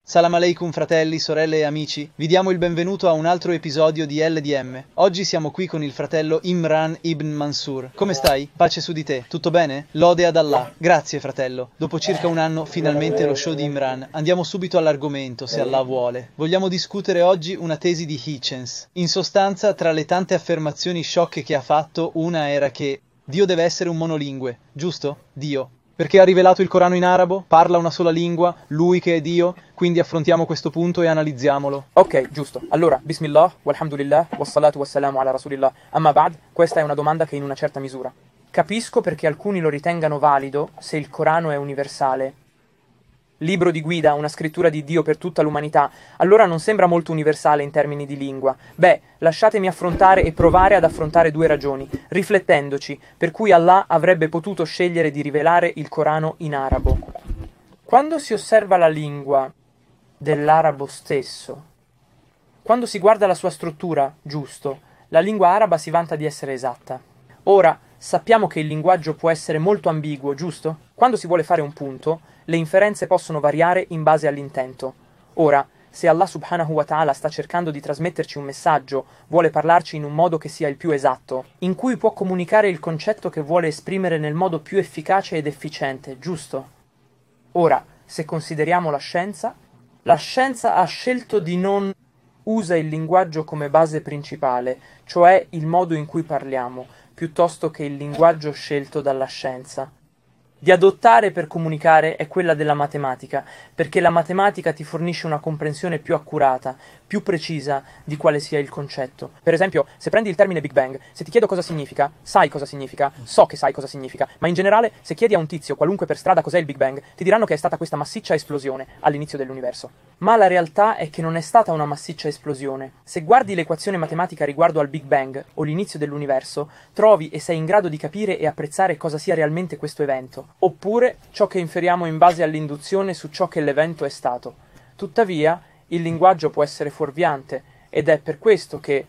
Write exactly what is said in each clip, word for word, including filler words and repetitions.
Salam aleikum fratelli, sorelle e amici, vi diamo il benvenuto a un altro episodio di L D M. Oggi siamo qui con il fratello Imran ibn Mansur. Come stai? Pace su di te, tutto bene? Lode ad Allah. Grazie fratello. Dopo circa un anno, finalmente lo show di Imran. Andiamo subito all'argomento, se Allah vuole. Vogliamo discutere oggi una tesi di Hitchens. In sostanza, tra le tante affermazioni sciocche che ha fatto, una era che Dio deve essere un monolingue, giusto? Dio. Perché ha rivelato il Corano in arabo, parla una sola lingua, lui che è Dio, quindi affrontiamo questo punto e analizziamolo. Ok, giusto. Allora, bismillah, walhamdulillah, wassalatu wassalamu ala rasulillah. Amma ba'd, questa è una domanda che in una certa misura. Capisco perché alcuni lo ritengano valido se il Corano è universale. Libro di guida, una scrittura di Dio per tutta l'umanità, allora non sembra molto universale in termini di lingua. Beh, lasciatemi affrontare e provare ad affrontare due ragioni, riflettendoci, per cui Allah avrebbe potuto scegliere di rivelare il Corano in arabo. Quando si osserva la lingua dell'arabo stesso, quando si guarda la sua struttura, giusto, la lingua araba si vanta di essere esatta. Ora, sappiamo che il linguaggio può essere molto ambiguo, giusto? Quando si vuole fare un punto, le inferenze possono variare in base all'intento. Ora, se Allah subhanahu wa ta'ala sta cercando di trasmetterci un messaggio, vuole parlarci in un modo che sia il più esatto, in cui può comunicare il concetto che vuole esprimere nel modo più efficace ed efficiente, giusto? Ora, se consideriamo la scienza, la scienza ha scelto di non usa il linguaggio come base principale, cioè il modo in cui parliamo, piuttosto che il linguaggio scelto dalla scienza. Di adottare per comunicare è quella della matematica, perché la matematica ti fornisce una comprensione più accurata, più precisa di quale sia il concetto. Per esempio, se prendi il termine Big Bang, se ti chiedo cosa significa, sai cosa significa, so che sai cosa significa, ma in generale, se chiedi a un tizio qualunque per strada cos'è il Big Bang, ti diranno che è stata questa massiccia esplosione all'inizio dell'universo. Ma la realtà è che non è stata una massiccia esplosione. Se guardi l'equazione matematica riguardo al Big Bang, o l'inizio dell'universo, trovi e sei in grado di capire e apprezzare cosa sia realmente questo evento. Oppure ciò che inferiamo in base all'induzione su ciò che l'evento è stato. Tuttavia, il linguaggio può essere fuorviante, ed è per questo che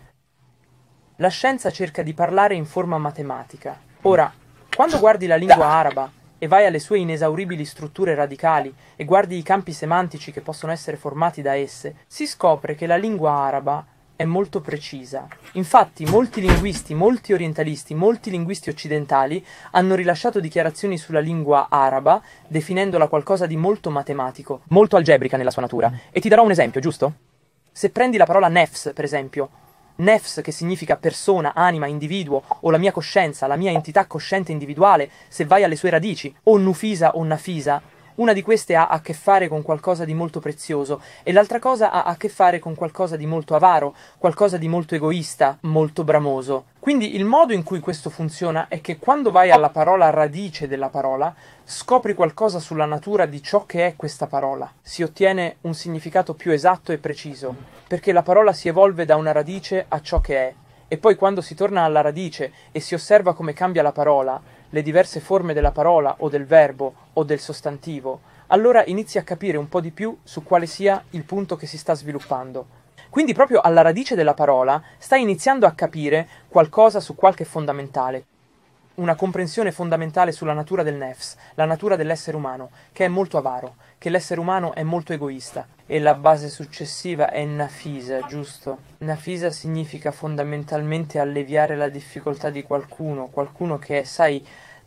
la scienza cerca di parlare in forma matematica. Ora, quando guardi la lingua araba e vai alle sue inesauribili strutture radicali e guardi i campi semantici che possono essere formati da esse, si scopre che la lingua araba è molto precisa. Infatti molti linguisti, molti orientalisti, molti linguisti occidentali hanno rilasciato dichiarazioni sulla lingua araba definendola qualcosa di molto matematico, molto algebrica nella sua natura. E ti darò un esempio, giusto? Se prendi la parola nefs, per esempio, nefs che significa persona, anima, individuo, o la mia coscienza, la mia entità cosciente individuale, se vai alle sue radici, o nufisa o nafisa, una di queste ha a che fare con qualcosa di molto prezioso e l'altra cosa ha a che fare con qualcosa di molto avaro, qualcosa di molto egoista, molto bramoso. Quindi il modo in cui questo funziona è che quando vai alla parola radice della parola, scopri qualcosa sulla natura di ciò che è questa parola. Si ottiene un significato più esatto e preciso, perché la parola si evolve da una radice a ciò che è. E poi quando si torna alla radice e si osserva come cambia la parola, le diverse forme della parola o del verbo o del sostantivo, allora inizi a capire un po' di più su quale sia il punto che si sta sviluppando. Quindi proprio alla radice della parola stai iniziando a capire qualcosa su qualche fondamentale, una comprensione fondamentale sulla natura del nefs, la natura dell'essere umano, che è molto avaro, che l'essere umano è molto egoista. E la base successiva è nafisa, giusto? Nafisa significa fondamentalmente alleviare la difficoltà di qualcuno, qualcuno che è, sai,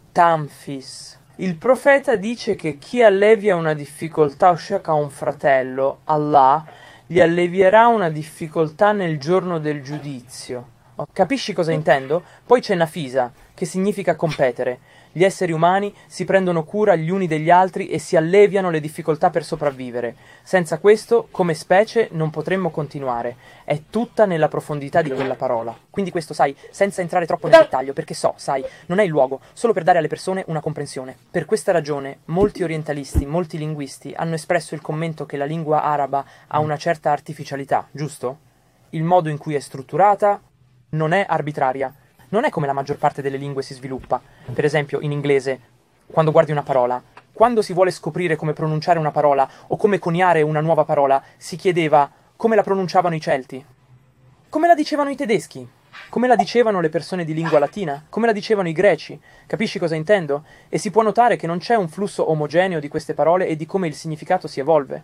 tanfis. Il profeta dice che chi allevia una difficoltà o sciaca a un fratello, Allah, gli allevierà una difficoltà nel giorno del giudizio. Capisci cosa intendo? Poi c'è nafisa, che significa competere. Gli esseri umani si prendono cura gli uni degli altri e si alleviano le difficoltà per sopravvivere. Senza questo, come specie, non potremmo continuare. È tutta nella profondità di quella parola. Quindi questo, sai, senza entrare troppo nel dettaglio, perché so, sai, non è il luogo, solo per dare alle persone una comprensione. Per questa ragione, molti orientalisti, molti linguisti hanno espresso il commento che la lingua araba ha una certa artificialità, giusto? Il modo in cui è strutturata non è arbitraria. Non è come la maggior parte delle lingue si sviluppa. Per esempio, in inglese, quando guardi una parola, quando si vuole scoprire come pronunciare una parola o come coniare una nuova parola, si chiedeva come la pronunciavano i Celti, come la dicevano i tedeschi, come la dicevano le persone di lingua latina, come la dicevano i greci. Capisci cosa intendo? E si può notare che non c'è un flusso omogeneo di queste parole e di come il significato si evolve.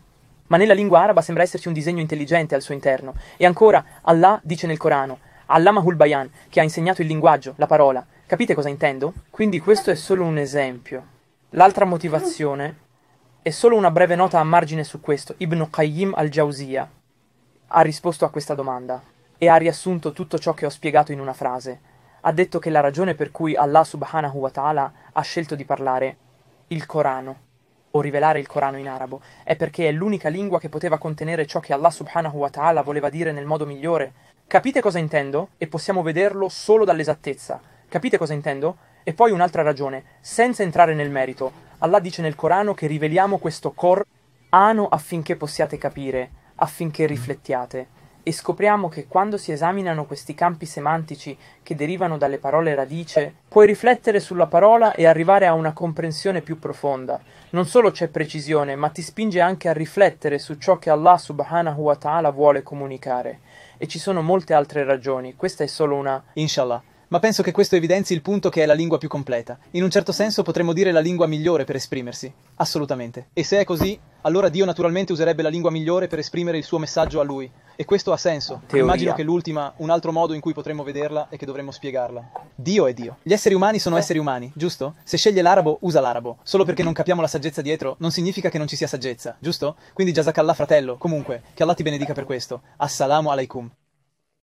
ma nella lingua araba sembra esserci un disegno intelligente al suo interno. E ancora, Allah dice nel Corano, Allamahul Bayan, che ha insegnato il linguaggio, la parola. Capite cosa intendo? Quindi questo è solo un esempio. L'altra motivazione è solo una breve nota a margine su questo. Ibn Qayyim al-Jawziyya ha risposto a questa domanda e ha riassunto tutto ciò che ho spiegato in una frase. Ha detto che la ragione per cui Allah subhanahu wa ta'ala ha scelto di parlare il Corano o rivelare il Corano in arabo è perché è l'unica lingua che poteva contenere ciò che Allah subhanahu wa ta'ala voleva dire nel modo migliore. Capite cosa intendo? E possiamo vederlo solo dall'esattezza. Capite cosa intendo? E poi un'altra ragione, senza entrare nel merito. Allah dice nel Corano che riveliamo questo Corano affinché possiate capire, affinché riflettiate. E scopriamo che quando si esaminano questi campi semantici che derivano dalle parole radice, puoi riflettere sulla parola e arrivare a una comprensione più profonda. Non solo c'è precisione, ma ti spinge anche a riflettere su ciò che Allah subhanahu wa ta'ala vuole comunicare. E ci sono molte altre ragioni, questa è solo una... Inshallah. Ma penso che questo evidenzi il punto che è la lingua più completa. In un certo senso potremmo dire la lingua migliore per esprimersi. Assolutamente. E se è così, allora Dio naturalmente userebbe la lingua migliore per esprimere il suo messaggio a lui. E questo ha senso. Teoria. Immagino che l'ultima, un altro modo in cui potremmo vederla è che dovremmo spiegarla. Dio è Dio. Gli esseri umani sono esseri umani, giusto? Se sceglie l'arabo, usa l'arabo. Solo perché non capiamo la saggezza dietro, non significa che non ci sia saggezza, giusto? Quindi jazakallah fratello. Comunque, che Allah ti benedica per questo. Assalamu alaikum.